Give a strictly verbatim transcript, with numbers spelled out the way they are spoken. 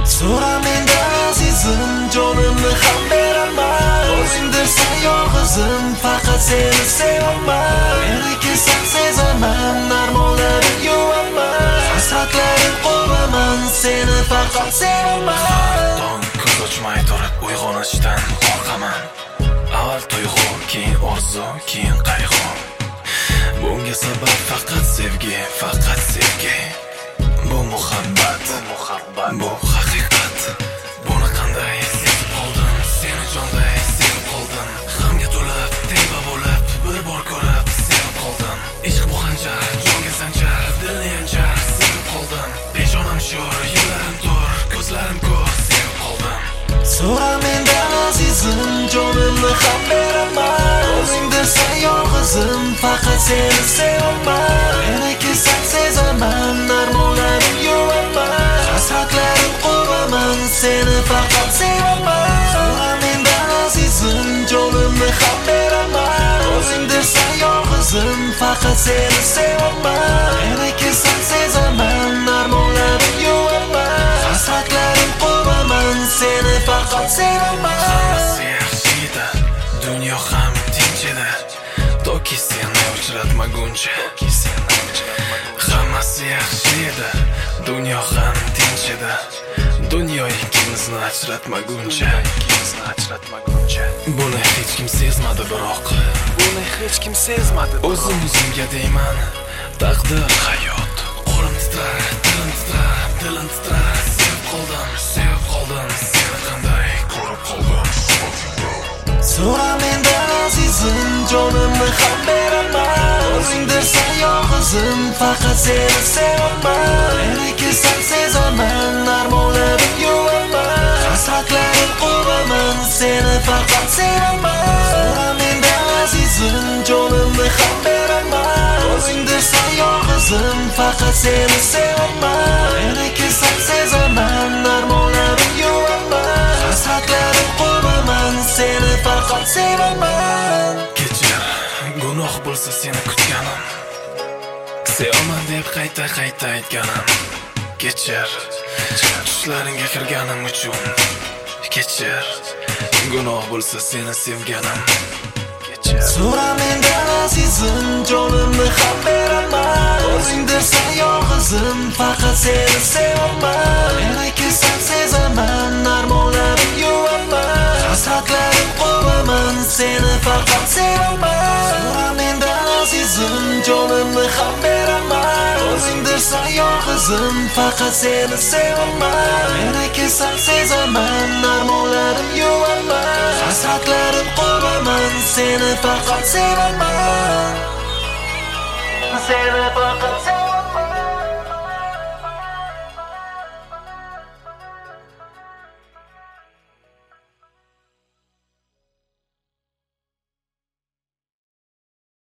So'ra mendan azizim, jonimni ham beraman. O'zingdirsan yolg'izim, faqat seni sevaman. Meniki sen sezaman, narmonlarim yuvaman. Hasratlarim qo'raman, seni faqat sevaman. Tong ko'z ochmay turib uyg'onishdan qo'rqaman. Avval tuyg'u, keyin orzu, keyin qayg'u. Bunga sabab faqat sevgi, faqat sevgi. Bu muhabbat, bu muhabbat, bu haqiqat. Buni qanday sevib qoldim, seni jonday sevib qoldim. G'amga to'lib, teva bo'lib, bir bor ko'rib sevib qoldim. Ishq bu hanjar, jonga sanjar, dilni yanchar, sevib qoldim. Peshonam sho'r, yo'llarim to'r, ko'zlarim ko'r, sevib qoldim. So'ra mendan azizim, jonimni ham beraman. O'zingdirsan yolg'izim, faqat seni sevaman. Meniki sen sezaman, narmonlarim yuvaman. Hasratlarim qo'raman, seni faqat sevaman. So'ra mendan azizim, jonimni ham beraman. O'zingdirsan yolg'izim, faqat seni sevaman. Meniki sen sezaman, narmonlarim yuvaman. Hasratlarim qo'raman, seni faqat sevaman. Hammasi yaxshi edi, dunyo ham tinch edi. Toki seni uchratmaguncha, hammasi yaxshi edi, dunyo ham tinch edi. Dunyo ikkimizni ajratmaguncha, buni hech kim sezmadi biroq, buni hech kim sezmadi. O'zim o'zimga deyman, taqdir hayot. Qo'lim titrar, dilim titrar, dilim titrar. Sevib qoldim, sevib qoldim, seni qanday ko'rib qoldim. So'ra mendan azizim, jonimni ham beraman. O'zingdirsan yolg'izim, faqat seni sevaman. Meniki sen sezaman, narmonlarim yuvaman. Hasratlarim qo'raman, seni faqat sevaman. So'ra mendan azizim, jonimni ham beraman. O'zingdirsan yolg'izim, faqat seni sevaman. Meniki sen sezaman, narmonlarim yuvaman. Hasratlarim qo'raman, seni faqat sevaman. Kechir, gunoh bo'lsa seni kutganim, sevaman deb qayta qayta aytganim. Kechir, tushlaringga kirganim uchun. Kechir, gunoh bo'lsa seni sevganim. Kechir. So'ra mendan azizim, jonimni ham beraman. O'zingdirsan yolg'izim, faqat seni sevaman. Meniki sen sezaman, narmonlarim yuvaman. Hasratlarim qo'raman, seni faqat sevaman. So'ra mendan azizim, jonimni ham beraman. O'zingdirsan yolg'izim, faqat seni sevaman. Meniki sen sezaman, narmonlarim yuvaman. Hasratlarim qo'raman, seni faqat sevaman. Seni faqat sevaman.